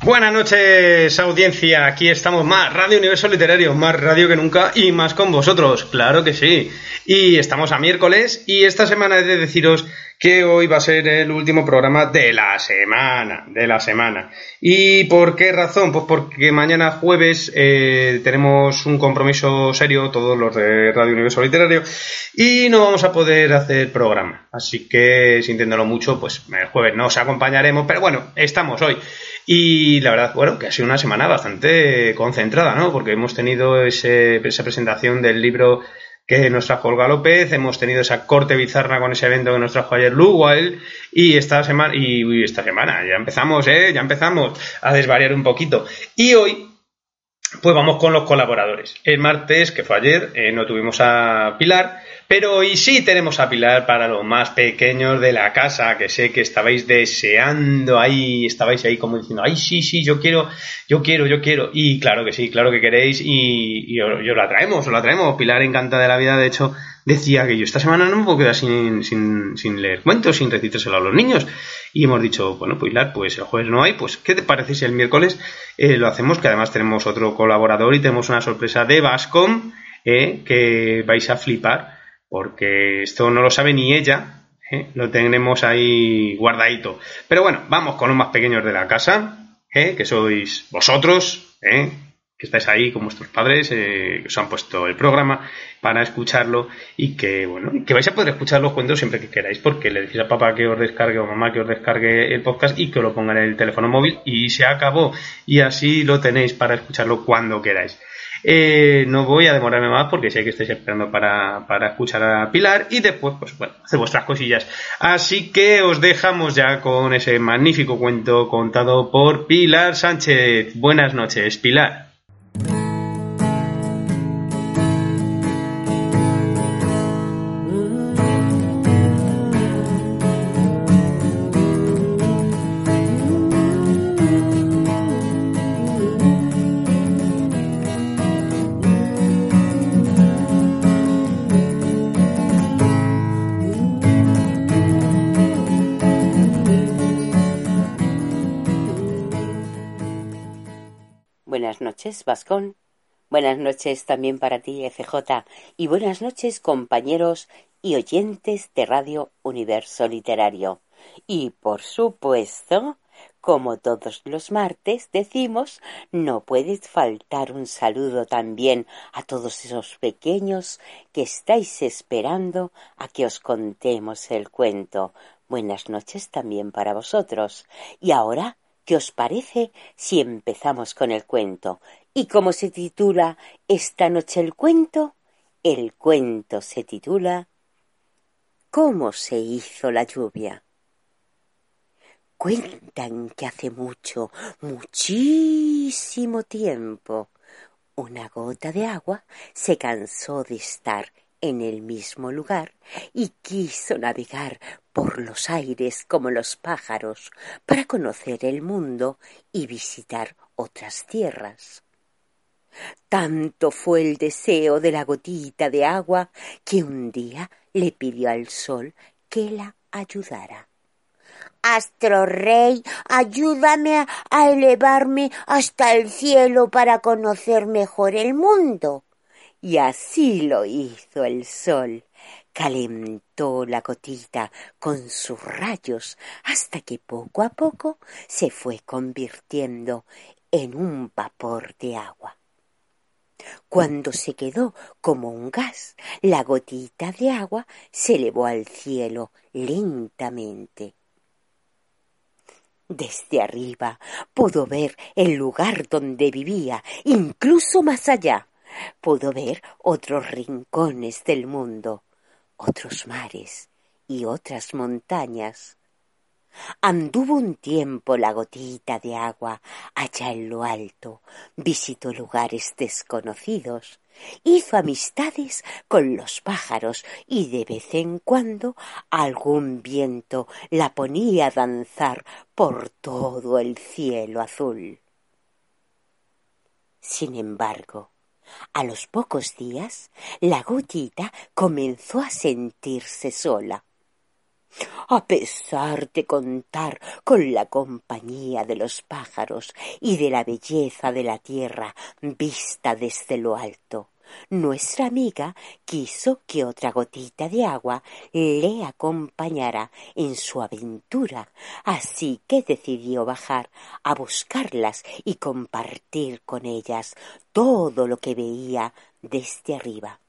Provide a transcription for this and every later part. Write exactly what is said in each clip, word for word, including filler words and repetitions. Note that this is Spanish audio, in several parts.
Buenas noches, audiencia. Aquí estamos más Radio Universo Literario, más radio que nunca y más con vosotros, claro que sí. Y estamos a miércoles y esta semana he de deciros que hoy va a ser el último programa de la semana, de la semana. ¿Y por qué razón? Pues porque mañana jueves eh, tenemos un compromiso serio, todos los de Radio Universo Literario, y no vamos a poder hacer programa. Así que, sintiéndolo mucho, pues el jueves no os acompañaremos, pero bueno, estamos hoy. Y la verdad, bueno, que ha sido una semana bastante concentrada, ¿no? Porque hemos tenido ese, esa presentación del libro que nos trajo Olga López, hemos tenido esa corte bizarra con ese evento que nos trajo ayer Lugual, y esta semana, y esta semana, ya empezamos, ¿eh? Ya empezamos a desvariar un poquito. Y hoy, pues vamos con los colaboradores. El martes, que fue ayer, eh, no tuvimos a Pilar, pero hoy sí tenemos a Pilar para los más pequeños de la casa, que sé que estabais deseando ahí, estabais ahí como diciendo, ay, sí, sí, yo quiero, yo quiero, yo quiero. Y claro que sí, claro que queréis, y, y os, os la traemos, os la traemos. Pilar encantada de la vida, de hecho, decía que yo esta semana no me puedo quedar sin, sin, sin leer cuentos, sin recitárselo a los niños. Y hemos dicho, bueno, pues Pilar, pues el jueves no hay, pues ¿qué te parece si el miércoles eh, lo hacemos? Que además tenemos otro colaborador y tenemos una sorpresa de Bascom, eh, que vais a flipar, porque esto no lo sabe ni ella, ¿eh? Lo tenemos ahí guardadito. Pero bueno, vamos con los más pequeños de la casa, ¿eh? Que sois vosotros, ¿eh? Que estáis ahí con vuestros padres, eh, que os han puesto el programa para escucharlo y que, bueno, que vais a poder escuchar los cuentos siempre que queráis, porque le decís a papá que os descargue o mamá que os descargue el podcast y que os lo pongan en el teléfono móvil y se acabó. Y así lo tenéis para escucharlo cuando queráis. Eh, no voy a demorarme más porque sé que estáis esperando para, para escuchar a Pilar y después, pues bueno, hacer vuestras cosillas. Así que os dejamos ya con ese magnífico cuento contado por Pilar Sánchez. Buenas noches, Pilar. Buenas noches, Bascón. Buenas noches también para ti, F J. Y buenas noches, compañeros y oyentes de Radio Universo Literario. Y, por supuesto, como todos los martes decimos, no puede faltar un saludo también a todos esos pequeños que estáis esperando a que os contemos el cuento. Buenas noches también para vosotros. Y ahora, ¿qué os parece si empezamos con el cuento? ¿Y cómo se titula esta noche el cuento? El cuento se titula ¿Cómo se hizo la lluvia? Cuentan que hace mucho, muchísimo tiempo, una gota de agua se cansó de estar en el mismo lugar y quiso navegar por los aires como los pájaros para conocer el mundo y visitar otras tierras. Tanto fue el deseo de la gotita de agua que un día le pidió al sol que la ayudara. Astro Rey, ayúdame a, a elevarme hasta el cielo para conocer mejor el mundo. Y así lo hizo el sol. Calentó la gotita con sus rayos hasta que poco a poco se fue convirtiendo en un vapor de agua. Cuando se quedó como un gas, la gotita de agua se elevó al cielo lentamente. Desde arriba pudo ver el lugar donde vivía, incluso más allá. Pudo ver otros rincones del mundo, otros mares y otras montañas. Anduvo un tiempo la gotita de agua allá en lo alto, visitó lugares desconocidos, hizo amistades con los pájaros y de vez en cuando algún viento la ponía a danzar por todo el cielo azul. Sin embargo, a los pocos días, la gotita comenzó a sentirse sola. A pesar de contar con la compañía de los pájaros y de la belleza de la tierra vista desde lo alto, nuestra amiga quiso que otra gotita de agua le acompañara en su aventura, así que decidió bajar a buscarlas y compartir con ellas todo lo que veía desde arriba.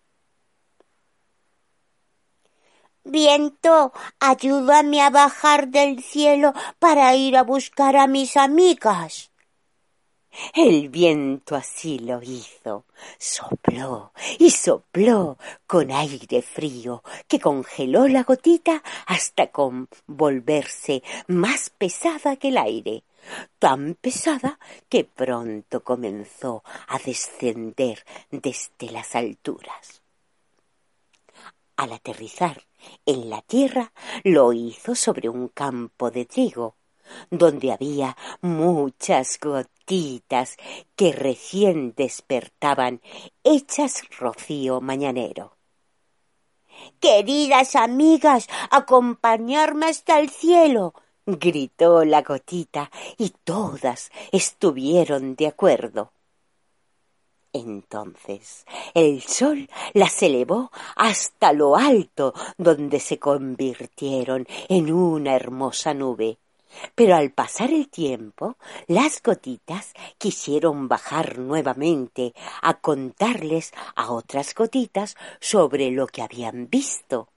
Viento, ayúdame a bajar del cielo para ir a buscar a mis amigas. El viento así lo hizo, sopló y sopló con aire frío que congeló la gotita hasta volverse más pesada que el aire, tan pesada que pronto comenzó a descender desde las alturas. Al aterrizar en la tierra lo hizo sobre un campo de trigo, donde había muchas gotitas que recién despertaban, hechas rocío mañanero. Queridas amigas, acompañarme hasta el cielo, gritó la gotita, y todas estuvieron de acuerdo. Entonces el sol las elevó hasta lo alto, donde se convirtieron en una hermosa nube. Pero al pasar el tiempo, las gotitas quisieron bajar nuevamente a contarles a otras gotitas sobre lo que habían visto.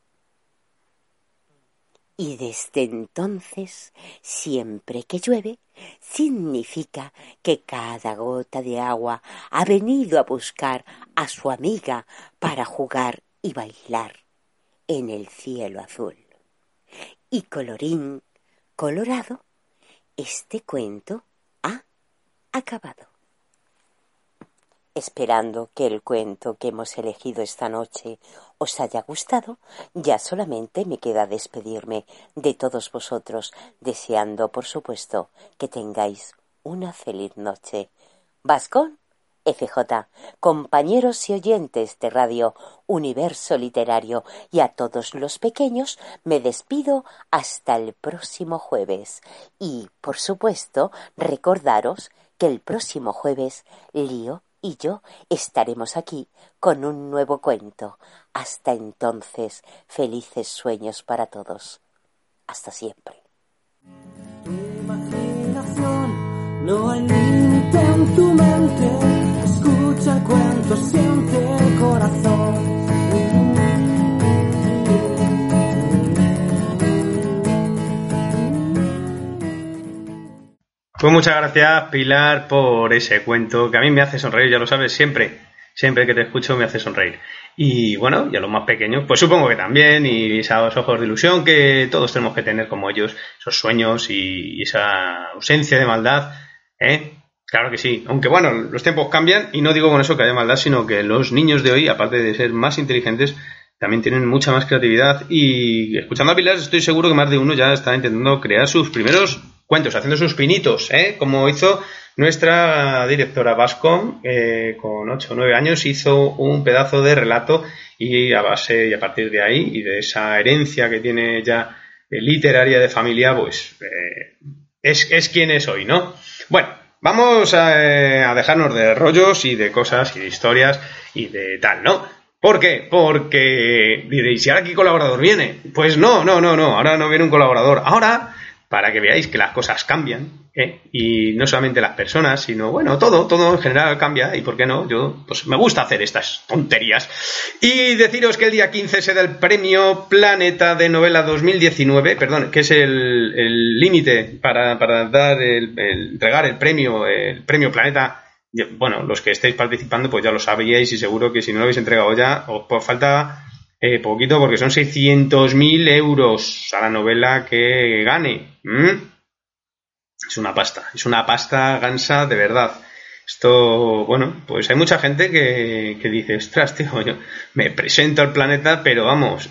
Y desde entonces, siempre que llueve, significa que cada gota de agua ha venido a buscar a su amiga para jugar y bailar en el cielo azul. Y colorín colorado, este cuento ha acabado. Esperando que el cuento que hemos elegido esta noche os haya gustado, ya solamente me queda despedirme de todos vosotros, deseando, por supuesto, que tengáis una feliz noche. Vascón F J, compañeros y oyentes de Radio Universo Literario, y a todos los pequeños me despido hasta el próximo jueves. Y, por supuesto, recordaros que el próximo jueves Lío y yo estaremos aquí con un nuevo cuento. Hasta entonces, felices sueños para todos. Hasta siempre. Tu imaginación, no hay límite en tu mente. Escucha el cuento, siente el corazón. Pues muchas gracias, Pilar, por ese cuento que a mí me hace sonreír, ya lo sabes, siempre, siempre que te escucho me hace sonreír. Y bueno, y a los más pequeños, pues supongo que también, y esos ojos de ilusión que todos tenemos que tener como ellos, esos sueños y esa ausencia de maldad, ¿eh? Claro que sí, aunque bueno, los tiempos cambian, y no digo con eso que haya maldad, sino que los niños de hoy, aparte de ser más inteligentes, también tienen mucha más creatividad, y escuchando a Pilar estoy seguro que más de uno ya está intentando crear sus primeros cuentos, haciendo sus pinitos, ¿eh? Como hizo nuestra directora Bascom, eh, con ocho o nueve años, hizo un pedazo de relato, y a base y a partir de ahí, y de esa herencia que tiene ya eh, literaria de familia, pues eh, es, es quien es hoy, ¿no? Bueno, vamos a, eh, a dejarnos de rollos y de cosas y de historias y de tal, ¿no? ¿Por qué? Porque diréis, ¿y ahora qué colaborador viene? Pues no, no, no, no, ahora no viene un colaborador, ahora, para que veáis que las cosas cambian, ¿eh? Y no solamente las personas, sino, bueno, todo, todo en general cambia, y por qué no, yo, pues me gusta hacer estas tonterías. Y deciros que el día quince se da el Premio Planeta de Novela dos mil diecinueve, perdón, que es el límite para, para dar el, el, entregar el premio, el Premio Planeta. Bueno, los que estéis participando, pues ya lo sabíais, y seguro que si no lo habéis entregado ya, os pues falta Eh, poquito, porque son seiscientos mil euros a la novela que gane. ¿Mm? Es una pasta, es una pasta gansa de verdad. Esto, bueno, pues hay mucha gente que, que dice, ostras, tío, yo me presento al Planeta, pero vamos,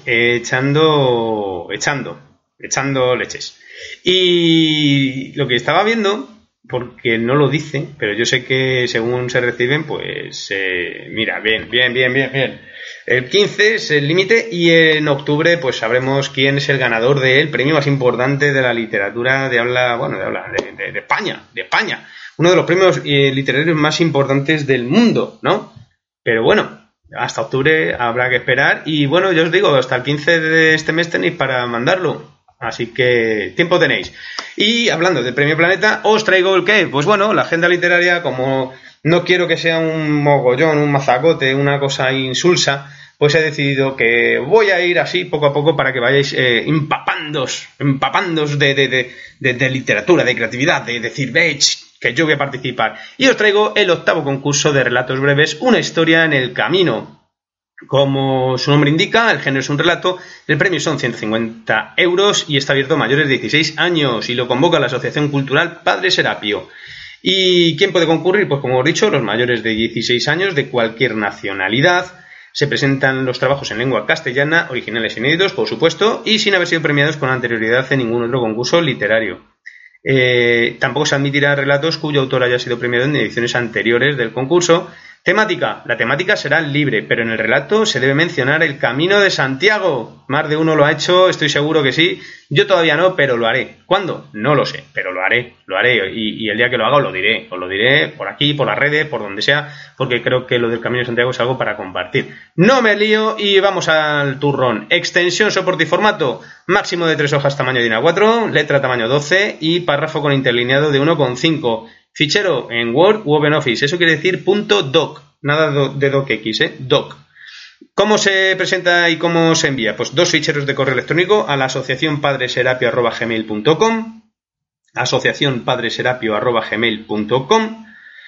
echando, echando, echando leches. Y lo que estaba viendo, porque no lo dice, pero yo sé que según se reciben, pues eh, mira, bien, bien, bien, bien, bien. El quince es el límite y en octubre pues sabremos quién es el ganador del premio más importante de la literatura de habla, bueno, de habla de, de, de España, de España. Uno de los premios eh, literarios más importantes del mundo, ¿no? Pero bueno, hasta octubre habrá que esperar y bueno, yo os digo, hasta el quince de este mes tenéis para mandarlo. Así que tiempo tenéis. Y hablando del Premio Planeta, os traigo el qué. Pues bueno, la agenda literaria, como no quiero que sea un mogollón, un mazacote, una cosa insulsa, pues he decidido que voy a ir así poco a poco para que vayáis eh, empapándos, empapándos de, de, de, de, de literatura, de creatividad, de decir, veis que yo voy a participar. Y os traigo el octavo concurso de relatos breves, una historia en el camino. Como su nombre indica, el género es un relato, el premio son ciento cincuenta euros y está abierto a mayores de dieciséis años y lo convoca la Asociación Cultural Padre Serapio. ¿Y quién puede concurrir? Pues como he dicho, los mayores de dieciséis años de cualquier nacionalidad. Se presentan los trabajos en lengua castellana, originales e inéditos, por supuesto, y sin haber sido premiados con anterioridad en ningún otro concurso literario. Eh, tampoco se admitirá relatos cuyo autor haya sido premiado en ediciones anteriores del concurso. Temática. La temática será libre, pero en el relato se debe mencionar el Camino de Santiago. Más de uno lo ha hecho, estoy seguro que sí. Yo todavía no, pero lo haré. ¿Cuándo? No lo sé, pero lo haré, lo haré. Y, y el día que lo haga os lo diré. Os lo diré por aquí, por las redes, por donde sea, porque creo que lo del Camino de Santiago es algo para compartir. No me lío y vamos al turrón. Extensión, soporte y formato. Máximo de tres hojas tamaño DIN A cuatro, letra tamaño doce y párrafo con interlineado de uno coma cinco. Fichero en Word u OpenOffice, eso quiere decir .doc, nada de docx, ¿eh? Doc. ¿Cómo se presenta y cómo se envía? Pues dos ficheros de correo electrónico a la asociación padreserapio arroba gmail punto com, asociación padreserapio arroba gmail punto com,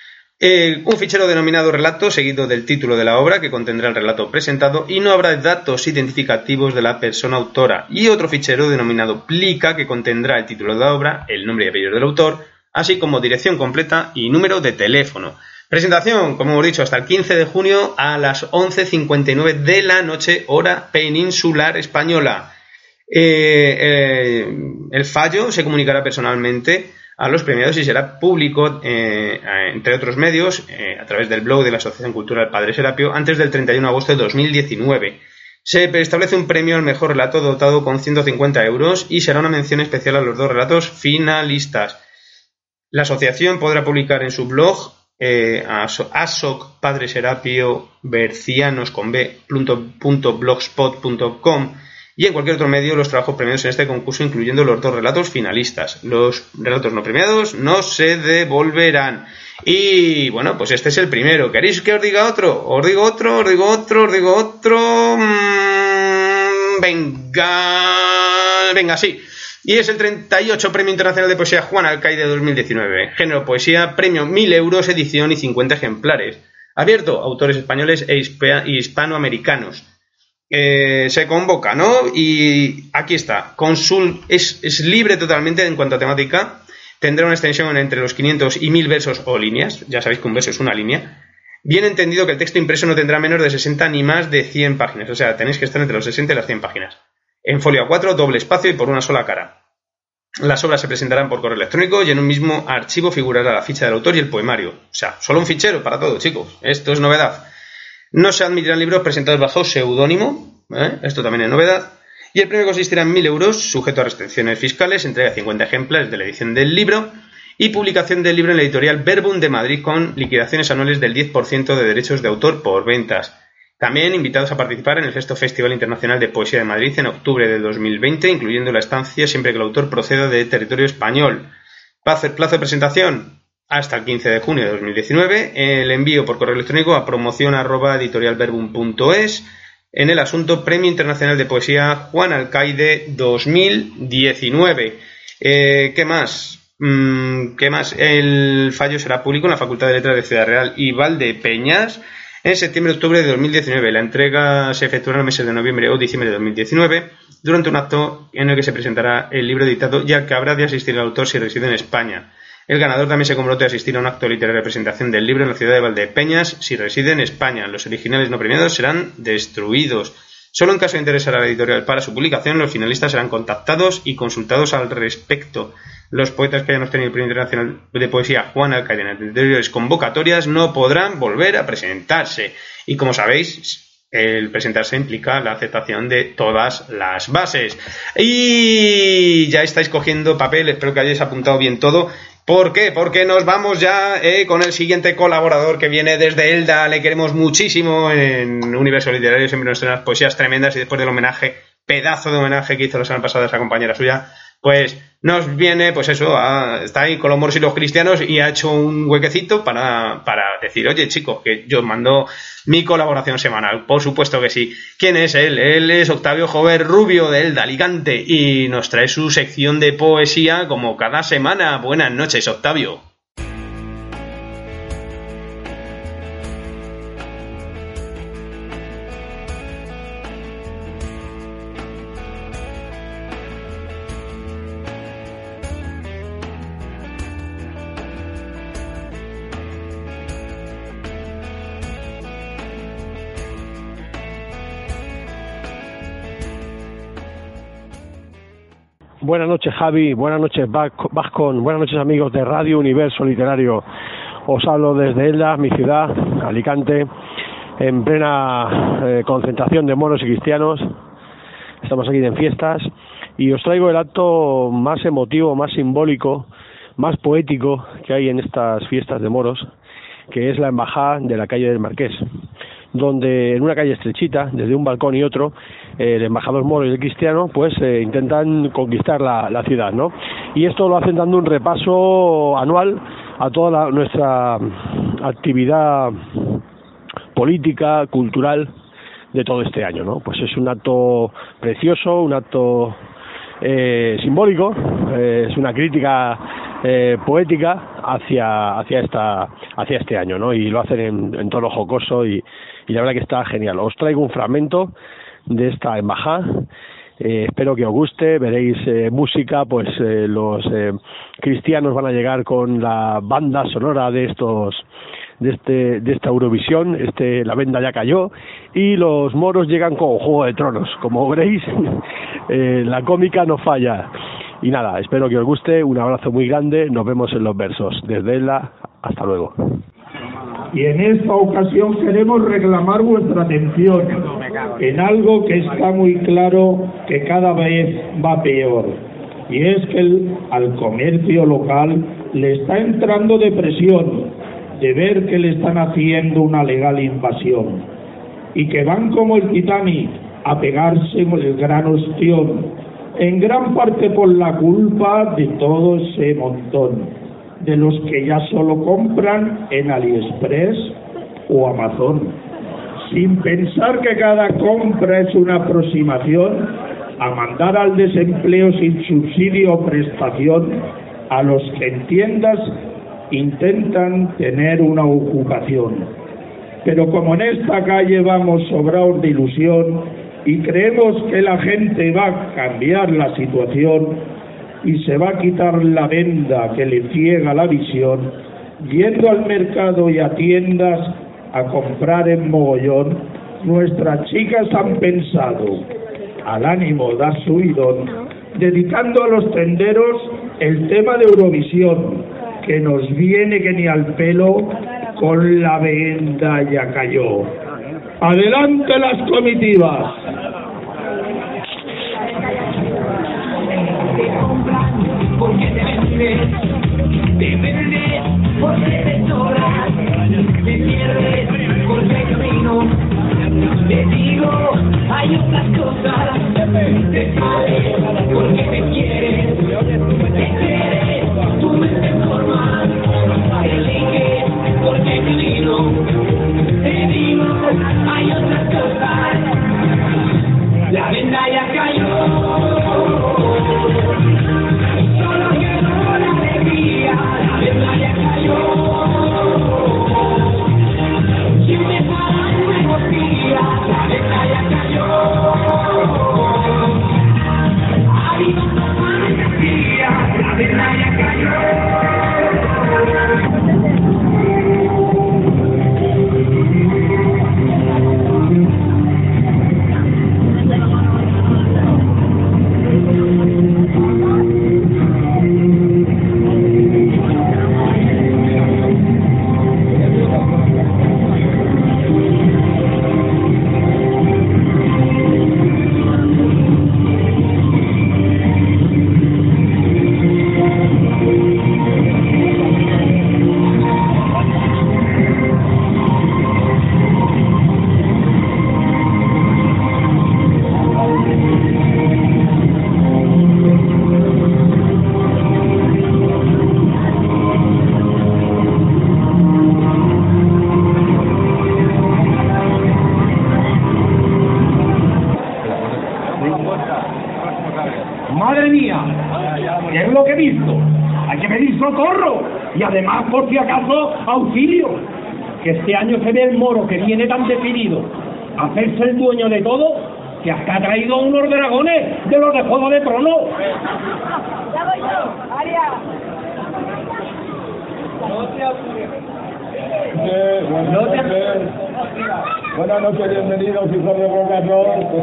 eh, un fichero denominado relato seguido del título de la obra que contendrá el relato presentado y no habrá datos identificativos de la persona autora, y otro fichero denominado plica que contendrá el título de la obra, el nombre y apellido del autor, así como dirección completa y número de teléfono. Presentación, como hemos dicho, hasta el quince de junio a las once cincuenta y nueve de la noche, hora peninsular española. Eh, eh, el fallo se comunicará personalmente a los premiados y será público, eh, entre otros medios, eh, a través del blog de la Asociación Cultural Padre Serapio, antes del treinta y uno de agosto de dos mil diecinueve. Se establece un premio al mejor relato dotado con ciento cincuenta euros y será una mención especial a los dos relatos finalistas. La asociación podrá publicar en su blog eh, asoc padre serapio bercianos con b punto blogspot punto com y en cualquier otro medio los trabajos premiados en este concurso, incluyendo los dos relatos finalistas. Los relatos no premiados no se devolverán. Y bueno, pues este es el primero. ¿Queréis que os diga otro? Os digo otro, os digo otro, os digo otro. Mm, venga, venga, sí. Y es el treinta y ocho Premio Internacional de Poesía Juan Alcaide dos mil diecinueve. Género poesía, premio mil euros, edición y cincuenta ejemplares. Abierto a autores españoles e hispanoamericanos. Eh, se convoca, ¿no? Y aquí está. Consul es, es libre totalmente en cuanto a temática. Tendrá una extensión entre los quinientos y mil versos o líneas. Ya sabéis que un verso es una línea. Bien entendido que el texto impreso no tendrá menos de sesenta ni más de cien páginas. O sea, tenéis que estar entre los sesenta y las cien páginas. En folio A cuatro, doble espacio y por una sola cara. Las obras se presentarán por correo electrónico y en un mismo archivo figurará la ficha del autor y el poemario. O sea, solo un fichero para todo, chicos. Esto es novedad. No se admitirán libros presentados bajo seudónimo. ¿eh? Esto también es novedad. Y el premio consistirá en mil euros, sujeto a restricciones fiscales, entrega de cincuenta ejemplares de la edición del libro y publicación del libro en la editorial Verbum de Madrid con liquidaciones anuales del diez por ciento de derechos de autor por ventas. También invitados a participar en el sexto Festival Internacional de Poesía de Madrid en octubre de dos mil veinte, incluyendo la estancia siempre que el autor proceda de territorio español. Plazo de presentación hasta el quince de junio de dos mil diecinueve. El envío por correo electrónico a promoción arroba editorialverbum punto es. En el asunto Premio Internacional de Poesía Juan Alcaide dos mil diecinueve. Eh, ¿Qué más? Mm, ¿Qué más? El fallo será público en la Facultad de Letras de Ciudad Real y Valdepeñas en septiembre-octubre de dos mil diecinueve. La entrega se efectuará en los meses de noviembre o diciembre de dos mil diecinueve durante un acto en el que se presentará el libro editado, ya que habrá de asistir el autor si reside en España. El ganador también se compromete a asistir a un acto literario de presentación del libro en la ciudad de Valdepeñas si reside en España. Los originales no premiados serán destruidos. Solo en caso de interesar a la editorial para su publicación, los finalistas serán contactados y consultados al respecto. Los poetas que hayan obtenido el Premio Internacional de Poesía Juan Alcaide en anteriores convocatorias no podrán volver a presentarse. Y como sabéis, el presentarse implica la aceptación de todas las bases. Y ya estáis cogiendo papel, espero que hayáis apuntado bien todo. ¿Por qué? Porque nos vamos ya eh, con el siguiente colaborador que viene desde Elda. Le queremos muchísimo en Universo Literario, siempre nos trae unas poesías tremendas y después del homenaje, pedazo de homenaje que hizo la semana pasada esa compañera suya, pues nos viene, pues eso, a, está ahí con los moros y los cristianos y ha hecho un huequecito para, para decir, oye chicos, que yo os mando mi colaboración semanal. Por supuesto que sí. ¿Quién es él? Él es Octavio Jover Rubio de Elda, Alicante, y nos trae su sección de poesía como cada semana. Buenas noches, Octavio. Buenas noches, Javi, buenas noches, Vascon, buenas noches, amigos de Radio Universo Literario. Os hablo desde Elda, mi ciudad, Alicante, en plena eh, concentración de moros y cristianos. Estamos aquí en fiestas y os traigo el acto más emotivo, más simbólico, más poético que hay en estas fiestas de moros, que es la embajada de la calle del Marqués, donde en una calle estrechita, desde un balcón y otro, eh, el embajador moro y el cristiano pues eh, intentan conquistar la, la ciudad, ¿no? Y esto lo hacen dando un repaso anual a toda la, nuestra actividad política, cultural de todo este año, ¿no? Pues es un acto precioso, un acto eh, simbólico, eh, es una crítica eh, poética hacia hacia esta hacia este año, ¿no? Y lo hacen en, en tono jocoso y, y la verdad que está genial. Os traigo un fragmento de esta embajada. Eh, espero que os guste. Veréis eh, música, pues eh, los eh, cristianos van a llegar con la banda sonora de estos de este de esta Eurovisión, este La Venda ya cayó, y los moros llegan con Juego de Tronos. Como veréis, eh, la cómica no falla. Y nada, espero que os guste. Un abrazo muy grande. Nos vemos en los versos. Desde Elda, hasta luego. Y en esta ocasión queremos reclamar vuestra atención en algo que está muy claro que cada vez va peor, y es que el, al comercio local le está entrando depresión de ver que le están haciendo una legal invasión y que van como el Titanic a pegarse con el gran ostión, en gran parte por la culpa de todo ese montón de los que ya solo compran en AliExpress o Amazon, sin pensar que cada compra es una aproximación a mandar al desempleo sin subsidio o prestación a los que en tiendas intentan tener una ocupación. Pero como en esta calle vamos sobrados de ilusión y creemos que la gente va a cambiar la situación y se va a quitar la venda que le ciega la visión, yendo al mercado y a tiendas a comprar en mogollón, nuestras chicas han pensado, al ánimo da su idón, dedicando a los tenderos el tema de Eurovisión, que nos viene que ni al pelo, con La Venda ya cayó. ¡Adelante las comitivas! Porque te vendes, te vendes, porque te sobras, te pierdes por el camino. Te digo, hay otras cosas, te sales porque te quieres, te quieres, tu mente forma, te eliges porque te vino. Te digo, hay otras cosas, la venda ya cayó. Solo que no la Y además, por si acaso, auxilio, que este año se ve el moro que viene tan decidido a hacerse el dueño de todo, que hasta ha traído unos dragones de los de Juego de Tronos. Ya voy yo, Aria. Eh, buenas, No te- noches. Buenas noches, bienvenidos, hijos de Bocador.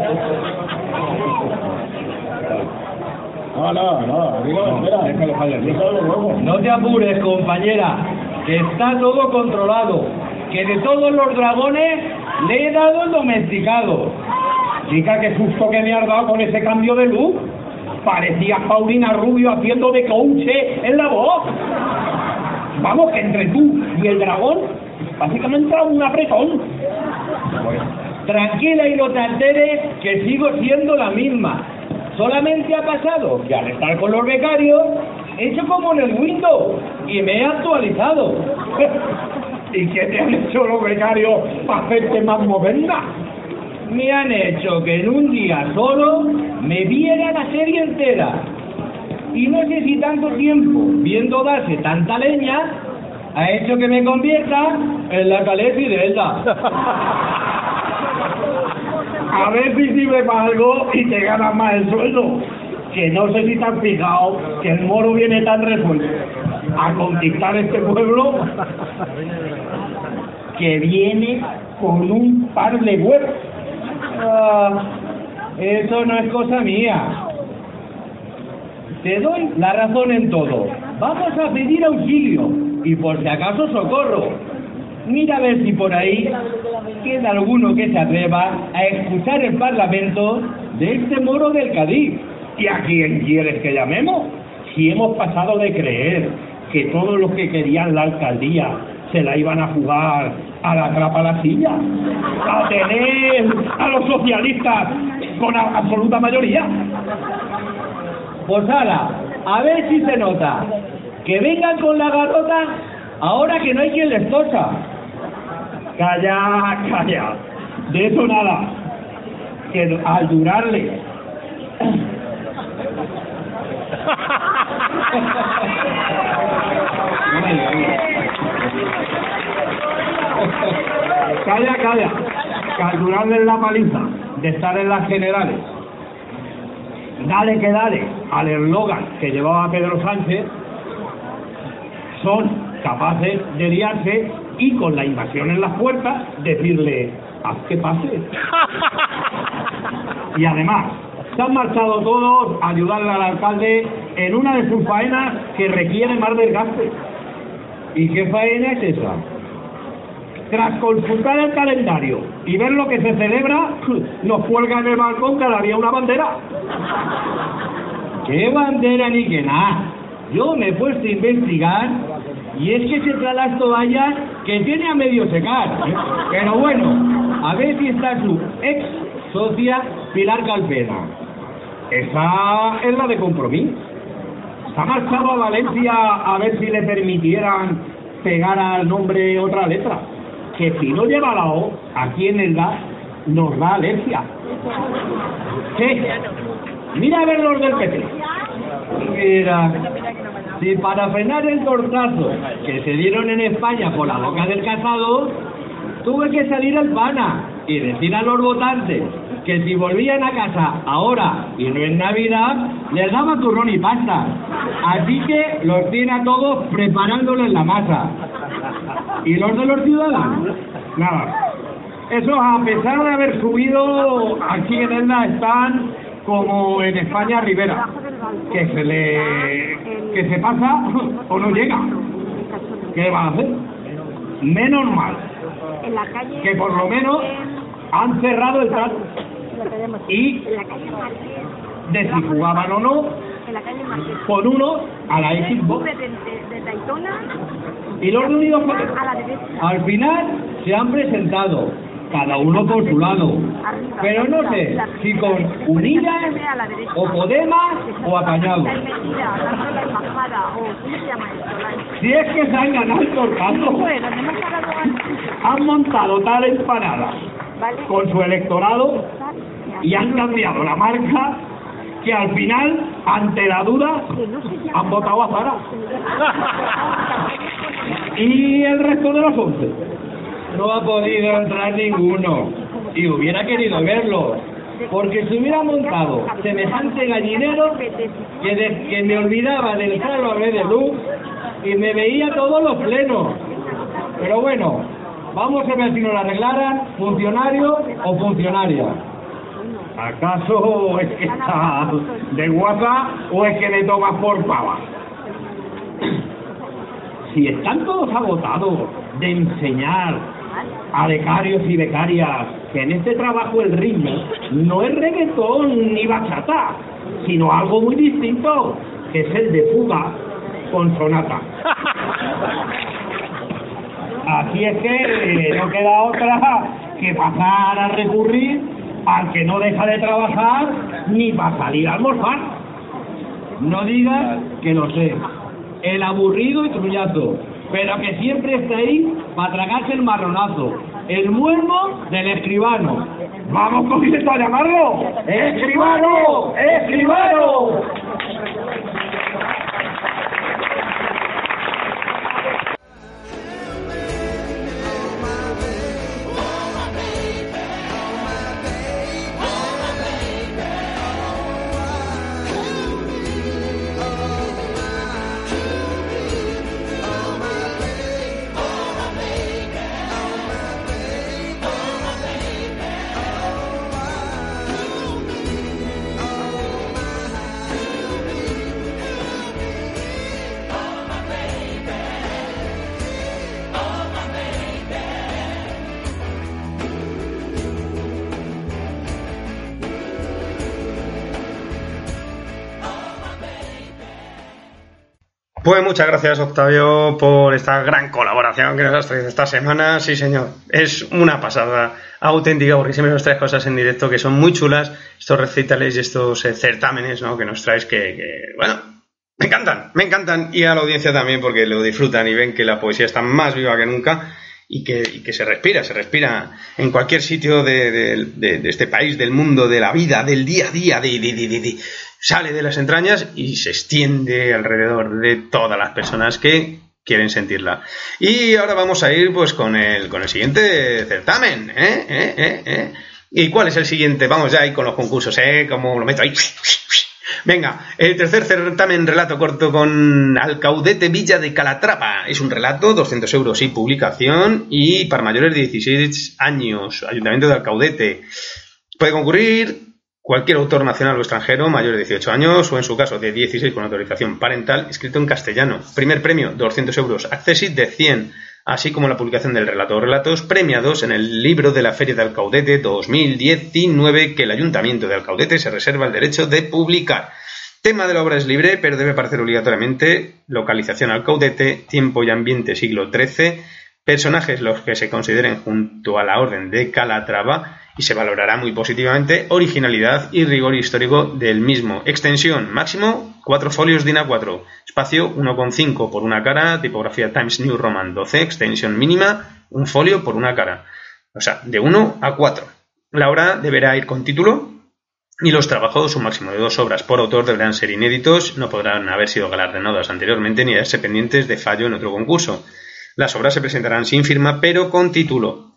No, no, no, digo, espera, déjalo, Javier, déjalo luego. No te apures, compañera, que está todo controlado, que de todos los dragones le he dado el domesticado. Chica, qué susto que me has dado con ese cambio de look. Parecías Paulina Rubio haciendo de coache en la voz. Vamos, que entre tú y el dragón, básicamente era un apretón. Tranquila y no te alteres, que sigo siendo la misma. Solamente ha pasado que al estar con los becarios, he hecho como en el Windows y me he actualizado. ¿Y qué te han hecho los becarios para hacerte más moderna? Me han hecho que en un día solo me viera la serie entera. Y no sé si tanto tiempo viendo darse tanta leña ha hecho que me convierta en la Calés y de Elda. A ver si sirve para algo y te ganas más el sueldo. Que no sé si te has fijado que el moro viene tan resuelto a conquistar este pueblo que viene con un par de huevos. Ah, eso no es cosa mía. Te doy la razón en todo. Vamos a pedir auxilio y por si acaso socorro. Mira a ver si por ahí queda alguno que se atreva a escuchar el parlamento de este moro del Cádiz. ¿Y a quién quieres que llamemos? Si hemos pasado de creer que todos los que querían la alcaldía se la iban a jugar a la trapa a la silla, a tener a los socialistas con a- absoluta mayoría. Pues ala, a ver si se nota. Que vengan con la garrota ahora que no hay quien les tosa. Calla, calla. De eso nada. Que al durarle. Calla, calla. Que al durarle la paliza de estar en las generales, dale que dale al eslogan que llevaba Pedro Sánchez, son capaces de liarse y con la invasión en las puertas decirle, haz que pase. Y además, se han marchado todos a ayudarle al alcalde en una de sus faenas que requiere más desgaste. ¿Y qué faena es esa? Tras consultar el calendario y ver lo que se celebra, nos cuelga en el balcón cada día una bandera. ¿Qué bandera ni qué nada? Yo me he puesto a investigar y es que se trae las toallas que tiene a medio secar. Pero bueno, a ver si está su ex socia Pilar Calpena. Esa es la de Compromís. Se ha marchado a Valencia a ver si le permitieran pegar al nombre otra letra. Que si no lleva la O, aquí en el gas nos da alergia. ¿Qué? Mira a ver los del P T. Mira, si para frenar el tortazo que se dieron en España por la boca del Casado, tuve que salir al pana y decir a los votantes que si volvían a casa ahora y no en Navidad, les daba turrón y pasta. Así que los tiene a todos preparándoles la masa. ¿Y los de los ciudadanos? Nada. Eso, a pesar de haber subido, aquí en Elda están como en España Rivera, que se le que se pasa o no llega. ¿Qué va a hacer? Menos mal que por lo menos han cerrado el trato y de si jugaban o no por uno a la Xbox y los de Unidos Podemos al final se han presentado cada uno por su lado, pero no sé si con Unidas o Podemos o apañados. Si es que se han ganado el tortazo, han montado tal empanada con su electorado y han cambiado la marca que al final, ante la duda, han votado a Zara. ¿Y el resto de los once? No ha podido entrar ninguno. Y hubiera querido verlo, porque se hubiera montado semejante gallinero que, de, que me olvidaba del Sálvame de Luz y me veía todos los plenos. Pero bueno, vamos a ver si nos lo arreglaran, funcionario o funcionaria. ¿Acaso es que está de guapa o es que le tomas por pava? Si están todos agotados de enseñar a becarios y becarias que en este trabajo el ritmo no es reggaetón ni bachata, sino algo muy distinto, que es el de fuga con sonata. Así es que no queda otra que pasar a recurrir al que no deja de trabajar ni para salir a almorzar. No digas que lo sé, el aburrido y trullazo, pero que siempre está ahí para tragarse el marronazo, el muermo del escribano. ¡Vamos cogiendo a llamarlo! ¡Escribano! ¡Escribano! Pues muchas gracias, Octavio, por esta gran colaboración que nos has traído esta semana. Sí, señor, es una pasada auténtica, porque siempre nos traes cosas en directo que son muy chulas, estos recitales y estos eh, certámenes, ¿no?, que nos traes que, que, bueno, me encantan, me encantan, y a la audiencia también, porque lo disfrutan y ven que la poesía está más viva que nunca y que, y que se respira, se respira en cualquier sitio de, de, de, de este país, del mundo, de la vida, del día a día, de, de, de, de, de sale de las entrañas y se extiende alrededor de todas las personas que quieren sentirla. Y ahora vamos a ir pues con el con el siguiente certamen, ¿eh? ¿Eh? ¿Eh? ¿Eh? ¿Y cuál es el siguiente? Vamos ya ahí con los concursos, ¿eh? Como lo meto ahí. Venga, el tercer certamen, relato corto con Alcaudete Villa de Calatrava. Es un relato, doscientos euros y publicación, y para mayores de dieciséis años. Ayuntamiento de Alcaudete. Puede concurrir cualquier autor nacional o extranjero mayor de dieciocho años, o en su caso de dieciséis con autorización parental, escrito en castellano. Primer premio, doscientos euros. Accesit de cien, así como la publicación del relato o relatos premiados en el libro de la Feria de Alcaudete dos mil diecinueve, que el Ayuntamiento de Alcaudete se reserva el derecho de publicar. Tema de la obra es libre, pero debe aparecer obligatoriamente. Localización Alcaudete, tiempo y ambiente siglo trece, personajes los que se consideren junto a la Orden de Calatrava, y se valorará muy positivamente originalidad y rigor histórico del mismo. Extensión máximo cuatro folios DIN A cuatro, espacio uno coma cinco por una cara, tipografía Times New Roman doce, extensión mínima un folio por una cara, o sea, de uno a cuatro. La obra deberá ir con título y los trabajos, un máximo de dos obras por autor, deberán ser inéditos, no podrán haber sido galardonados anteriormente ni haberse pendientes de fallo en otro concurso. Las obras se presentarán sin firma, pero con título.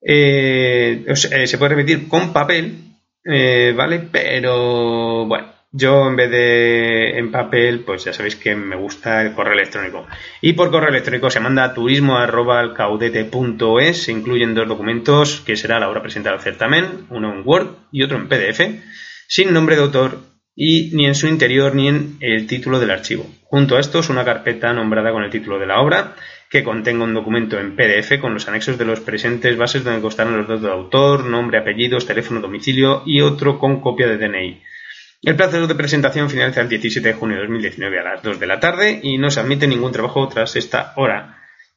Eh, eh, se puede repetir con papel, eh, ¿vale? Pero bueno, yo en vez de en papel, pues ya sabéis que me gusta el correo electrónico. Y por correo electrónico se manda a turismo arroba alcaudete punto es. Se incluyen dos documentos, que será la obra presentada al certamen, uno en Word y otro en P D F, sin nombre de autor y ni en su interior ni en el título del archivo. Junto a estos, una carpeta nombrada con el título de la obra, que contenga un documento en P D F con los anexos de los presentes bases donde constarán los datos de autor, nombre, apellidos, teléfono, domicilio, y otro con copia de D N I. El plazo de presentación finaliza el diecisiete de junio de dos mil diecinueve a las dos de la tarde y no se admite ningún trabajo tras esta hora.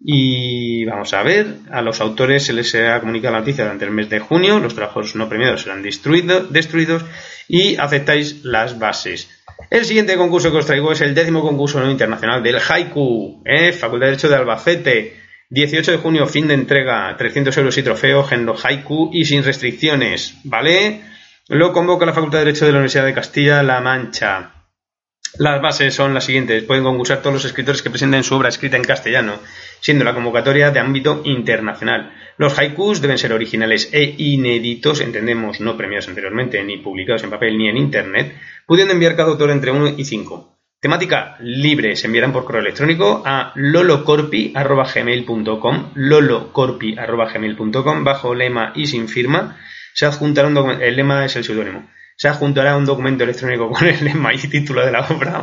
Y vamos a ver, a los autores se les ha comunicado la noticia durante el mes de junio, los trabajos no premiados serán destruido, destruidos y aceptáis las bases. El siguiente concurso que os traigo es el décimo concurso no internacional del haiku, ¿eh? Facultad de Derecho de Albacete, dieciocho de junio, fin de entrega, trescientos euros y trofeo, género haiku y sin restricciones, ¿vale? lo convoca la Facultad de Derecho de la Universidad de Castilla-La Mancha. Las bases son las siguientes. Pueden concursar todos los escritores que presenten su obra escrita en castellano, siendo la convocatoria de ámbito internacional. Los haikus deben ser originales e inéditos, entendemos no premiados anteriormente, ni publicados en papel ni en internet, pudiendo enviar cada autor entre uno y cinco. Temática libre, se enviarán por correo electrónico a lolocorpi arroba gmail punto com, lolocorpi arroba gmail punto com, bajo lema y sin firma. Se adjuntará un documento, el lema es el seudónimo. Se adjuntará un documento electrónico con el lema y título de la obra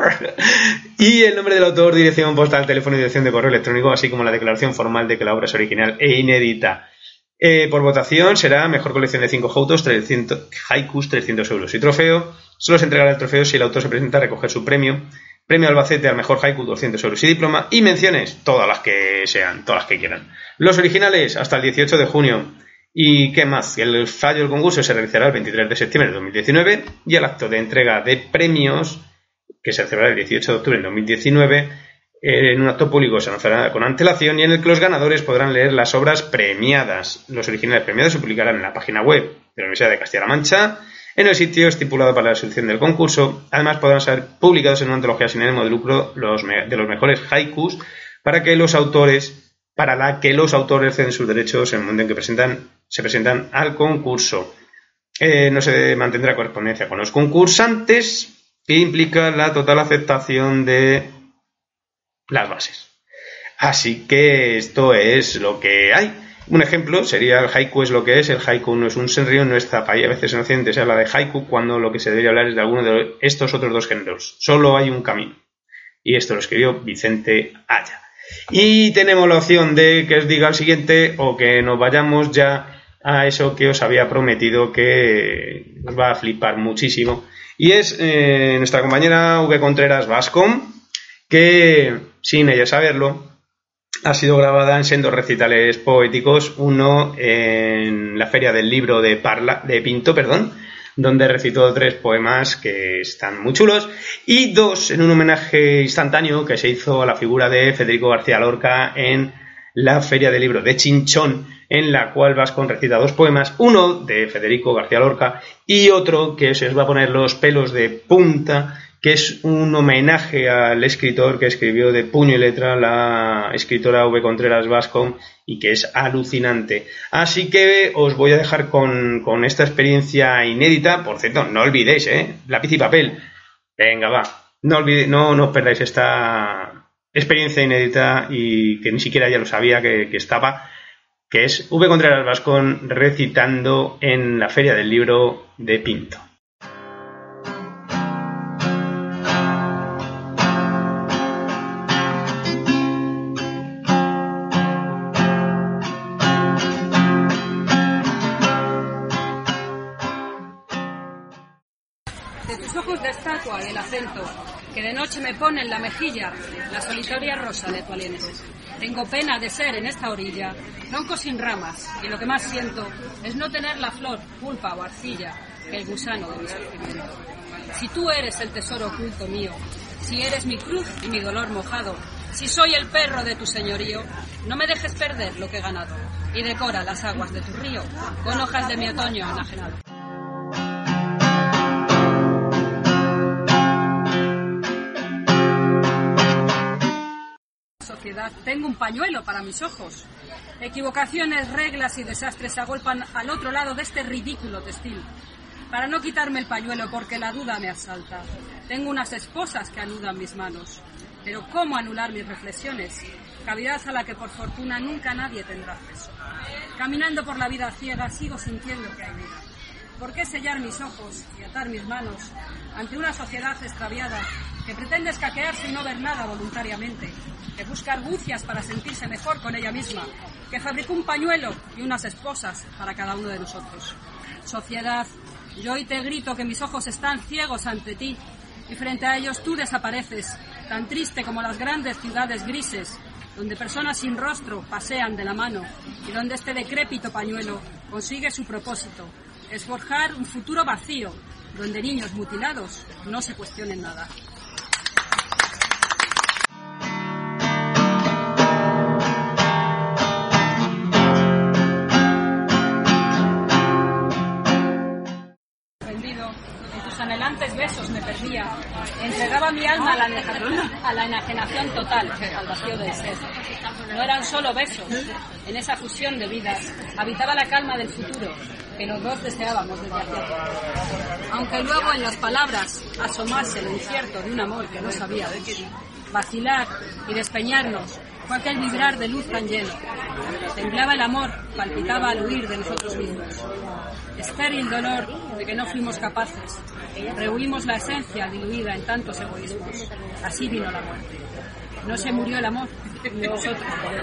y el nombre del autor, dirección postal, teléfono y dirección de correo electrónico, así como la declaración formal de que la obra es original e inédita. Eh, por votación será mejor colección de cinco haikus, trescientos, haikus, trescientos euros. Y trofeo, solo se entregará el trofeo si el autor se presenta a recoger su premio. Premio Albacete al mejor haiku, doscientos euros y diploma. Y menciones, todas las que sean, todas las que quieran. Los originales, hasta el dieciocho de junio. ¿Y qué más? El fallo del concurso se realizará el veintitrés de septiembre de dos mil diecinueve y el acto de entrega de premios, que se celebrará el dieciocho de octubre de dos mil diecinueve, en un acto público se anunciará con antelación y en el que los ganadores podrán leer las obras premiadas. Los originales premiados se publicarán en la página web de la Universidad de Castilla-La Mancha, en el sitio estipulado para la resolución del concurso. Además podrán ser publicados en una antología sin ánimo de lucro los me- de los mejores haikus para que los autores, para la que los autores ceden sus derechos en el momento en que presentan, se presentan al concurso. Eh, no se mantendrá correspondencia con los concursantes, que implica la total aceptación de las bases. Así que esto es lo que hay. Un ejemplo sería el haiku es lo que es. El haiku no es un senryo, no es zapay. A veces en Occidente se habla de haiku cuando lo que se debería hablar es de alguno de estos otros dos géneros. Solo hay un camino. Y esto lo escribió Vicente Aya. Y tenemos la opción de que os diga el siguiente o que nos vayamos ya a eso que os había prometido, que os va a flipar muchísimo. Y es eh, nuestra compañera V. Contreras Bascom, que, sin ella saberlo, ha sido grabada en sendos recitales poéticos, uno en la Feria del Libro de Parla, de Pinto, perdón, donde recitó tres poemas que están muy chulos, y dos en un homenaje instantáneo que se hizo a la figura de Federico García Lorca en la Feria del Libro de Chinchón, en la cual Bascom recita dos poemas, uno de Federico García Lorca y otro que se os va a poner los pelos de punta, que es un homenaje al escritor que escribió de puño y letra la escritora V. Contreras Bascom y que es alucinante. Así que os voy a dejar con, con esta experiencia inédita. Por cierto, no olvidéis, ¿eh? Lápiz y papel. Venga, va. No olvidéis, no, no os perdáis esta experiencia inédita y que ni siquiera ya lo sabía que, que estaba, que es V. Contreras Bascom recitando en la Feria del Libro de Pinto. De estatua y el acento que de noche me pone en la mejilla la solitaria rosa de tu aliento. Tengo pena de ser en esta orilla tronco sin ramas, y lo que más siento es no tener la flor, pulpa o arcilla que el gusano de mi sufrimiento. Si tú eres el tesoro oculto mío, si eres mi cruz y mi dolor mojado, si soy el perro de tu señorío, no me dejes perder lo que he ganado y decora las aguas de tu río con hojas de mi otoño enajenado. Sociedad, tengo un pañuelo para mis ojos. Equivocaciones, reglas y desastres se agolpan al otro lado de este ridículo textil. Para no quitarme el pañuelo porque la duda me asalta. Tengo unas esposas que anudan mis manos. Pero ¿cómo anular mis reflexiones? Cavidad a la que por fortuna nunca nadie tendrá acceso. Caminando por la vida ciega sigo sintiendo que hay vida. ¿Por qué sellar mis ojos y atar mis manos ante una sociedad extraviada que pretende escaquearse y no ver nada voluntariamente, que busca argucias para sentirse mejor con ella misma, que fabricó un pañuelo y unas esposas para cada uno de nosotros? Sociedad, yo hoy te grito que mis ojos están ciegos ante ti y frente a ellos tú desapareces, tan triste como las grandes ciudades grises, donde personas sin rostro pasean de la mano y donde este decrépito pañuelo consigue su propósito, es forjar un futuro vacío, donde niños mutilados no se cuestionen nada. mi alma a la, enajenación, a la enajenación total, al vacío del ser. No eran solo besos. En esa fusión de vidas habitaba la calma del futuro que los dos deseábamos desde hacía tiempo. Aunque luego en las palabras asomase el incierto de un amor que no sabía de qué, vacilar y despeñarnos fue aquel vibrar de luz tan lleno. Temblaba el amor, palpitaba al huir de nosotros mismos. Estéril dolor de que no fuimos capaces. Rehuimos la esencia diluida en tantos egoísmos. Así vino la muerte. No se murió el amor, ni vosotros.